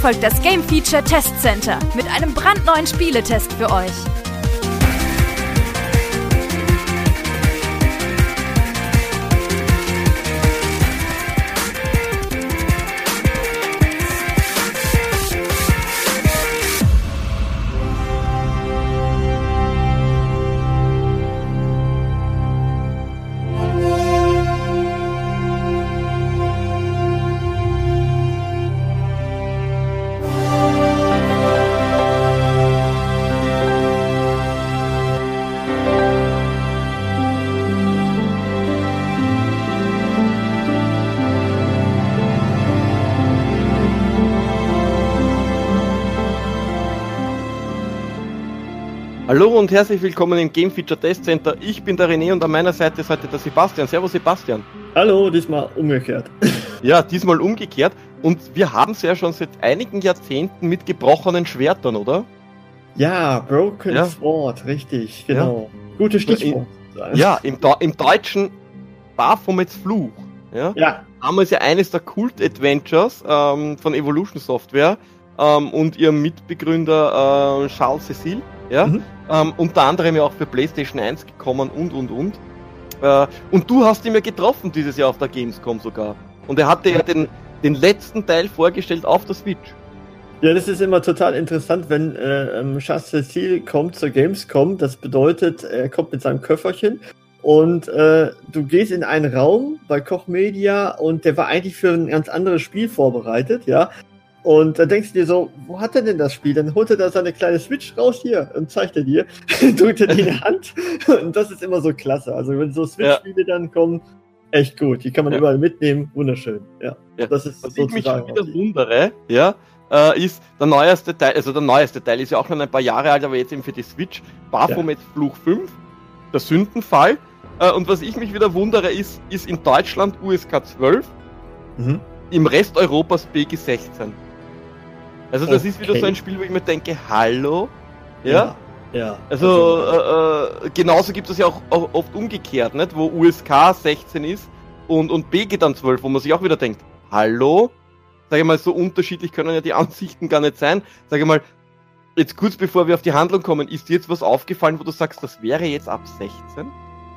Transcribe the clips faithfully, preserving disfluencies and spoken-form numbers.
folgt das Game Feature Test Center mit einem brandneuen Spieletest für euch. Hallo und herzlich willkommen im Game Feature Test Center. Ich bin der René und an meiner Seite ist heute der Sebastian. Servus Sebastian. Hallo, diesmal umgekehrt. Ja, diesmal umgekehrt. Und wir haben es ja schon seit einigen Jahrzehnten mit gebrochenen Schwertern, oder? Ja, Broken ja. Sword, richtig, genau. Ja. Gutes Stichwort. In, ja, im, im Deutschen Baphomets Fluch. Ja. ja. Damals ja eines der Kult-Adventures ähm, von Evolution Software ähm, und ihrem Mitbegründer äh, Charles Cecil. Ja, mhm. ähm, unter anderem ja auch für PlayStation eins gekommen und und und. Äh, und du hast ihn ja getroffen dieses Jahr auf der Gamescom sogar. Und er hatte ja den, den letzten Teil vorgestellt auf der Switch. Ja, das ist immer total interessant, wenn äh, Charles Cecil kommt zur Gamescom. Das bedeutet, er kommt mit seinem Köfferchen und äh, du gehst in einen Raum bei Koch Media und der war eigentlich für ein ganz anderes Spiel vorbereitet, ja. Und dann denkst du dir so, wo hat er denn das Spiel? Dann holt er da seine kleine Switch raus hier und zeigt er dir, drückt er die in die Hand. Und das ist immer so klasse. Also wenn so Switch-Spiele ja. dann kommen, echt gut. Die kann man ja. überall mitnehmen, wunderschön. Ja, ja. Das ist was ich mich schon wieder wundere, ja, äh, ist der neueste Teil, also der neueste Teil ist ja auch schon ein paar Jahre alt, aber jetzt eben für die Switch, Baphomets ja. Fluch fünf, der Sündenfall. Äh, und was ich mich wieder wundere, ist, ist in Deutschland U S K zwölf, mhm. im Rest Europas B G sechzehn. Also das okay. ist wieder so ein Spiel, wo ich mir denke, hallo? Ja? Ja. ja also äh, äh, genauso gibt es ja auch, auch oft umgekehrt, nicht? Wo U S K sechzehn ist und, und B G dann zwölf, wo man sich auch wieder denkt, hallo? Sag ich mal, so unterschiedlich können ja die Ansichten gar nicht sein. Sag ich mal, jetzt kurz bevor wir auf die Handlung kommen, ist dir jetzt was aufgefallen, wo du sagst, das wäre jetzt ab sechzehn?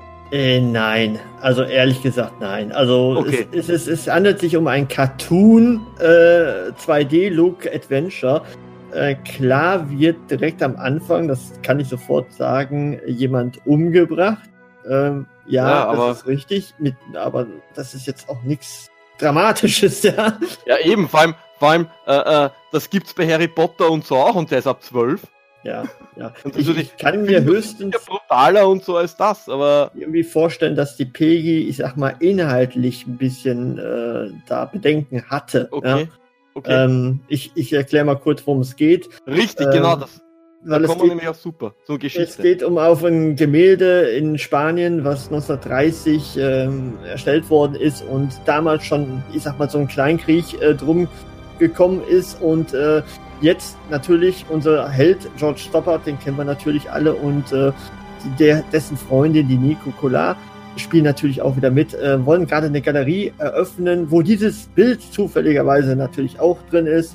Äh, nein, also ehrlich gesagt nein. Also okay. es, es, es, es handelt sich um ein Cartoon äh, zwei D-Look-Adventure. Äh, klar wird direkt am Anfang, das kann ich sofort sagen, jemand umgebracht. Ähm, ja, ja aber, das ist richtig, mit, aber das ist jetzt auch nichts Dramatisches, ja. Ja eben, vor allem, vor allem äh, äh, das gibt's bei Harry Potter und so auch und der ist ab zwölf. Ja, ja. Und also ich, ich kann mir höchstens ja brutaler und so als das, aber irgendwie vorstellen, dass die P G, ich sag mal, inhaltlich ein bisschen äh, da Bedenken hatte. Okay. Ja? okay. Ähm, ich ich erkläre mal kurz, worum es geht. Richtig, ähm, genau das. Da kommen wir nämlich auch super zur Geschichte. Es geht um auf ein Gemälde in Spanien, was neunzehnhundertdreißig ähm, erstellt worden ist und damals schon, ich sag mal, so ein Kleinkrieg äh, drum gekommen ist und äh, jetzt natürlich unser Held George Stoppard, den kennen wir natürlich alle und äh, der, dessen Freundin, die Nico Collard, spielen natürlich auch wieder mit, äh, wollen gerade eine Galerie eröffnen, wo dieses Bild zufälligerweise natürlich auch drin ist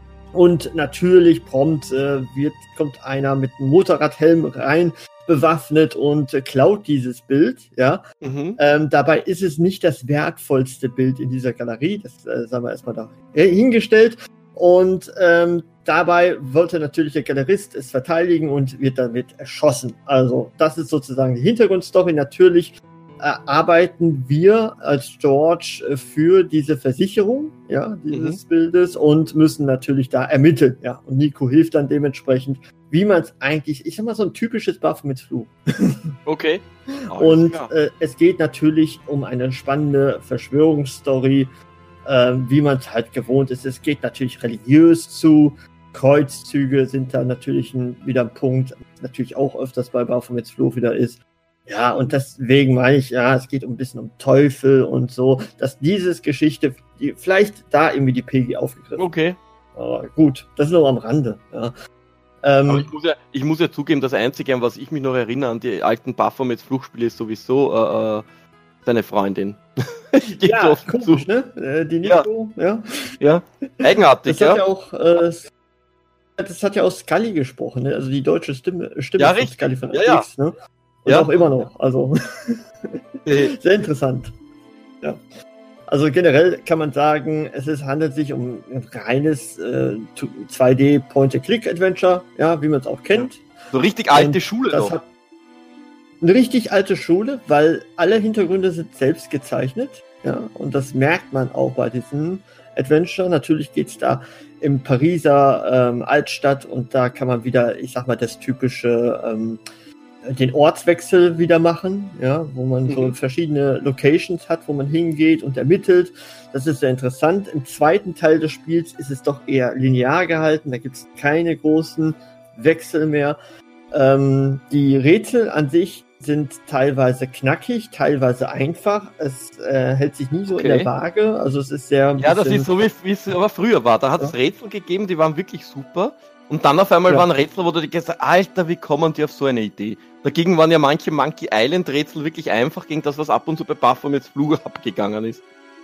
und natürlich prompt äh, wird, kommt einer mit einem Motorradhelm rein, bewaffnet und äh, klaut dieses Bild, ja. Mhm. Ähm, dabei ist es nicht das wertvollste Bild in dieser Galerie, das äh, sagen wir erstmal da hingestellt. Und ähm, dabei wollte natürlich der Galerist es verteidigen und wird damit erschossen. Also das ist sozusagen die Hintergrundstory. Natürlich äh, arbeiten wir als George äh, für diese Versicherung, ja, dieses mhm. Bildes und müssen natürlich da ermitteln. Ja, und Nico hilft dann dementsprechend, wie man es eigentlich, ich sag mal, so ein typisches Baphomets Fluch. Okay. Und äh, es geht natürlich um eine spannende Verschwörungsstory, Ähm, wie man es halt gewohnt ist. Es geht natürlich religiös zu. Kreuzzüge sind da natürlich ein, wieder ein Punkt, natürlich auch öfters bei Baphomets Fluch wieder ist. Ja, und deswegen meine ich, ja, es geht um ein bisschen um Teufel und so, dass dieses Geschichte, die, vielleicht da irgendwie die P G aufgegriffen. Okay. Aber gut, das ist nur am Rande, ja. Ähm, Aber ich muss, ja, ich muss ja zugeben, das Einzige, an was ich mich noch erinnere, an die alten Baphomets Fluch-Spiele, ist sowieso äh, äh, seine Freundin. Ja, komisch, zu. ne? Äh, die Nico, ja. Ja, ja. Eigenartig, das ja. Hat ja auch, äh, das hat ja auch Scully gesprochen, ne? Also die deutsche Stimme, Stimme ja, von richtig. Scully von ja, Netflix, ja. ne? Und ja. auch immer noch, also sehr interessant. Ja. Also generell kann man sagen, es ist, handelt sich um ein reines äh, zwei D Point-and-Click-Adventure, ja, wie man es auch kennt. So richtig alte Und Schule das noch. Hat eine richtig alte Schule, weil alle Hintergründe sind selbst gezeichnet, ja, und das merkt man auch bei diesem Adventure. Natürlich geht es da im Pariser ähm, Altstadt und da kann man wieder, ich sag mal, das typische ähm, den Ortswechsel wieder machen, ja, wo man mhm. so verschiedene Locations hat, wo man hingeht und ermittelt. Das ist sehr interessant. Im zweiten Teil des Spiels ist es doch eher linear gehalten, da gibt es keine großen Wechsel mehr. Ähm, die Rätsel an sich sind teilweise knackig, teilweise einfach. Es äh, hält sich nie so okay. in der Waage, also es ist sehr... Ja, das ist so, wie es aber früher war. Da hat es ja. Rätsel gegeben, die waren wirklich super. Und dann auf einmal ja. waren Rätsel, wo du dir gesagt hast, Alter, wie kommen die auf so eine Idee? Dagegen waren ja manche Monkey Island Rätsel wirklich einfach gegen das, was ab und zu bei Baphomets Fluch abgegangen ist.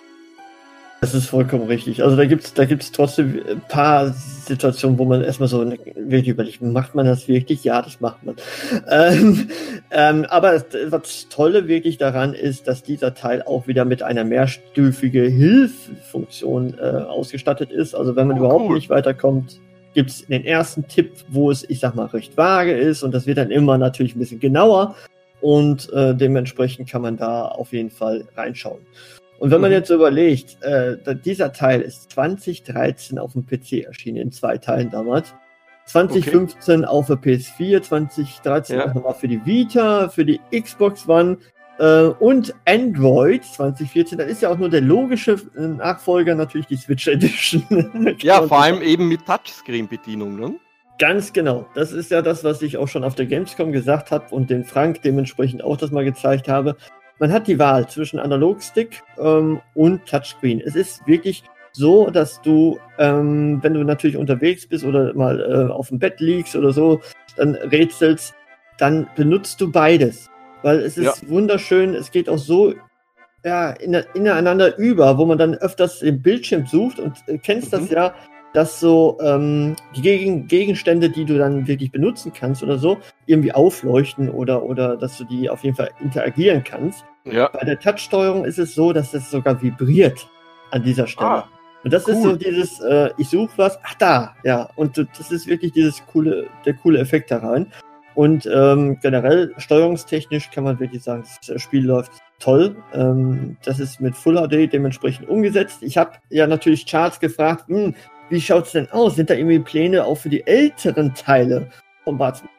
Das ist vollkommen richtig. Also da gibt's da gibt's trotzdem ein paar Situationen, wo man erstmal so wirklich überlegt, macht man das wirklich? Ja, das macht man. Ähm, ähm, aber das Tolle wirklich daran ist, dass dieser Teil auch wieder mit einer mehrstufige Hilfsfunktion äh, ausgestattet ist. Also wenn man oh, überhaupt cool. nicht weiterkommt, gibt es den ersten Tipp, wo es, ich sag mal, recht vage ist und das wird dann immer natürlich ein bisschen genauer und äh, dementsprechend kann man da auf jeden Fall reinschauen. Und wenn man jetzt überlegt, äh, dieser Teil ist zwanzig dreizehn auf dem P C erschienen, in zwei Teilen damals, zwanzig fünfzehn okay. auf der P S vier, zwanzig dreizehn ja. auch nochmal für die Vita, für die Xbox One äh, und Android zwanzig vierzehn, das ist ja auch nur der logische Nachfolger, natürlich die Switch Edition. Ja, vor allem eben mit Touchscreen-Bedienung, ne? Ganz genau. Das ist ja das, was ich auch schon auf der Gamescom gesagt habe und den Frank dementsprechend auch das mal gezeigt habe. Man hat die Wahl zwischen Analogstick ähm, und Touchscreen. Es ist wirklich so, dass du, ähm, wenn du natürlich unterwegs bist oder mal äh, auf dem Bett liegst oder so, dann rätselst, dann benutzt du beides. Weil es ist ja. wunderschön, es geht auch so ja, in, ineinander über, wo man dann öfters den Bildschirm sucht und äh, kennst mhm. das ja, dass so ähm, die Gegen- Gegenstände, die du dann wirklich benutzen kannst oder so, irgendwie aufleuchten oder, oder dass du die auf jeden Fall interagieren kannst. Ja. Bei der Touch-Steuerung ist es so, dass es sogar vibriert an dieser Stelle. Ah, und das cool. ist so dieses, äh, ich suche was, ach da, ja. Und das ist wirklich dieses coole, der coole Effekt da rein. Und ähm, generell steuerungstechnisch kann man wirklich sagen, das Spiel läuft toll. Ähm, das ist mit Full H D dementsprechend umgesetzt. Ich habe ja natürlich Charles gefragt, hm, wie schaut's denn aus? Sind da irgendwie Pläne auch für die älteren Teile von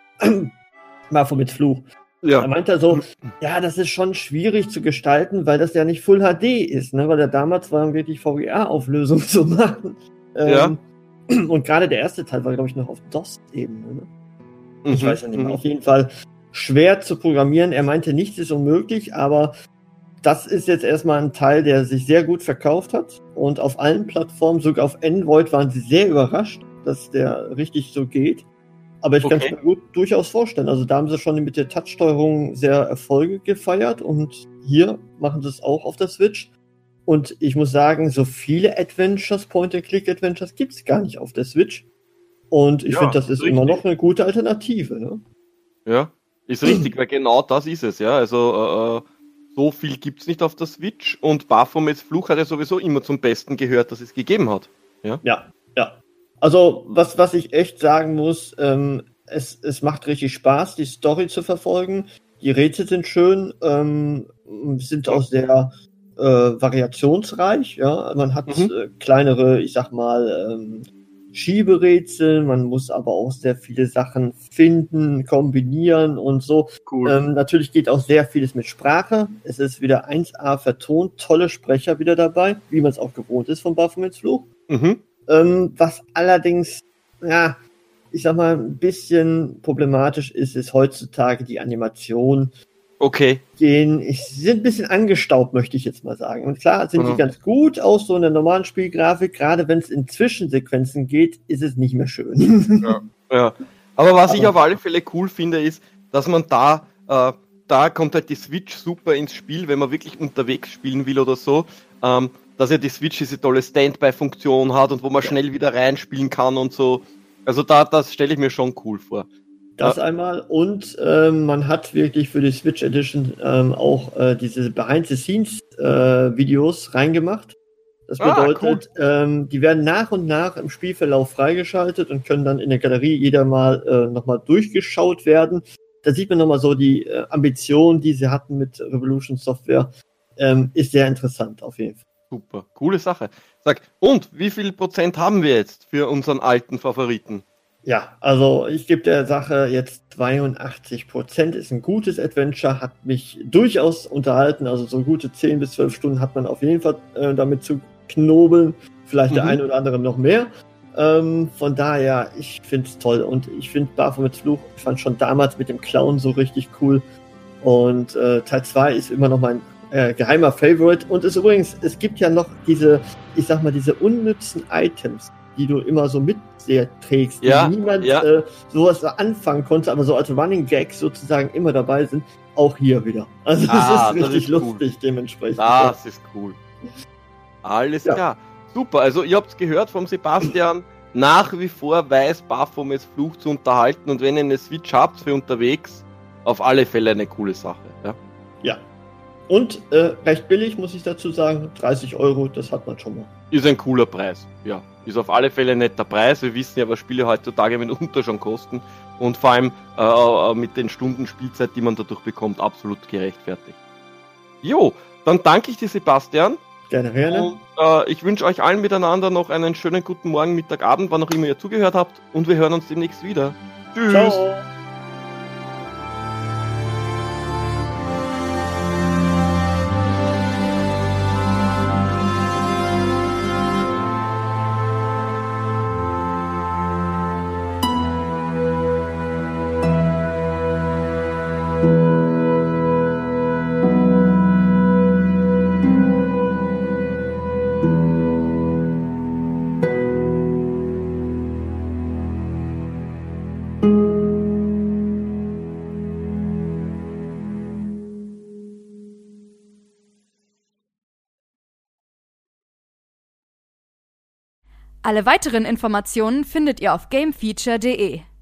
Baphomets Fluch? Ja. Da meint er so, ja, das ist schon schwierig zu gestalten, weil das ja nicht Full H D ist, ne? Weil da damals war wirklich V G A-Auflösung zu machen. Ähm, ja. Und gerade der erste Teil war, glaube ich, noch auf DOS-Ebene. Ne? Mhm. Ich weiß ja nicht mehr. Mhm. Auf jeden Fall schwer zu programmieren. Er meinte, nichts ist unmöglich, aber das ist jetzt erstmal ein Teil, der sich sehr gut verkauft hat und auf allen Plattformen, sogar auf Android, waren sie sehr überrascht, dass der richtig so geht. Aber ich okay. kann es mir gut durchaus vorstellen. Also da haben sie schon mit der Touch-Steuerung sehr Erfolge gefeiert und hier machen sie es auch auf der Switch. Und ich muss sagen, so viele Adventures, Point-and-Click-Adventures gibt es gar nicht auf der Switch. Und ich ja, finde, das ist richtig. Immer noch eine gute Alternative. Ne? Ja, ist richtig, weil genau das ist es. Ja, also äh, so viel gibt es nicht auf der Switch und Baphomets Fluch hat ja sowieso immer zum Besten gehört, dass es gegeben hat. Ja, ja. ja. Also, was, was ich echt sagen muss, ähm, es, es macht richtig Spaß, die Story zu verfolgen. Die Rätsel sind schön, ähm, sind auch sehr äh, variationsreich. Ja, man hat mhm. äh, kleinere, ich sag mal, ähm, Schieberätsel, man muss aber auch sehr viele Sachen finden, kombinieren und so. Cool. Ähm, natürlich geht auch sehr vieles mit Sprache. Es ist wieder eins A vertont, tolle Sprecher wieder dabei, wie man es auch gewohnt ist von Baphomets Fluch. Mhm. Ähm, was allerdings, ja, ich sag mal, ein bisschen problematisch ist, ist heutzutage die Animation. Okay. Gehen, ich, sie sind ein bisschen angestaubt, möchte ich jetzt mal sagen. Und klar sind mhm. die ganz gut, auch so in der normalen Spielgrafik. Gerade wenn es in Zwischensequenzen geht, ist es nicht mehr schön. Ja, ja. Aber was Aber, ich auf alle Fälle cool finde, ist, dass man da äh, da kommt halt die Switch super ins Spiel, wenn man wirklich unterwegs spielen will oder so, ähm, dass ja die Switch diese tolle Standby-Funktion hat und wo man schnell wieder reinspielen kann und so. Also da, das stelle ich mir schon cool vor. Das ja. einmal und ähm, man hat wirklich für die Switch Edition ähm, auch äh, diese Behind-the-Scenes-Videos äh, reingemacht. Das bedeutet, ah, cool. ähm, die werden nach und nach im Spielverlauf freigeschaltet und können dann in der Galerie jeder mal äh, nochmal durchgeschaut werden. Da sieht man nochmal so die äh, Ambition, die sie hatten mit Revolution Software. Ähm, ist sehr interessant auf jeden Fall. Super, coole Sache. Sag, und wie viel Prozent haben wir jetzt für unseren alten Favoriten? Ja, also ich gebe der Sache jetzt zweiundachtzig Prozent. Ist ein gutes Adventure, hat mich durchaus unterhalten. Also so gute zehn bis zwölf Stunden hat man auf jeden Fall äh, damit zu knobeln. Vielleicht mhm. der eine oder andere noch mehr. Ähm, von daher, ich finde es toll. Und ich finde Baphomets Fluch, ich fand schon damals mit dem Clown so richtig cool. Und äh, Teil zwei ist immer noch mein äh, geheimer Favorite. Und es übrigens, es gibt ja noch diese, ich sag mal, diese unnützen Items, die du immer so mit dir trägst, ja, die niemand ja. äh, sowas anfangen konnte, aber so als Running Gags sozusagen immer dabei sind, auch hier wieder. Also ah, das ist richtig ist cool. lustig dementsprechend. Das ist cool. Alles ja. klar. Super, also ihr habt es gehört vom Sebastian, nach wie vor weiß Baphomets Fluch zu unterhalten und wenn ihr eine Switch habt für unterwegs, auf alle Fälle eine coole Sache. Ja. ja. Und äh, recht billig, muss ich dazu sagen, dreißig Euro, das hat man schon mal. Ist ein cooler Preis, ja. Ist auf alle Fälle ein netter Preis. Wir wissen ja, was Spiele heutzutage mitunter schon kosten und vor allem äh, mit den Stunden Spielzeit, die man dadurch bekommt, absolut gerechtfertigt. Jo, dann danke ich dir, Sebastian. Gerne, gerne. Und äh, ich wünsche euch allen miteinander noch einen schönen guten Morgen, Mittag, Abend, wann auch immer ihr zugehört habt und wir hören uns demnächst wieder. Tschüss. Ciao. Alle weiteren Informationen findet ihr auf gamefeature punkt de.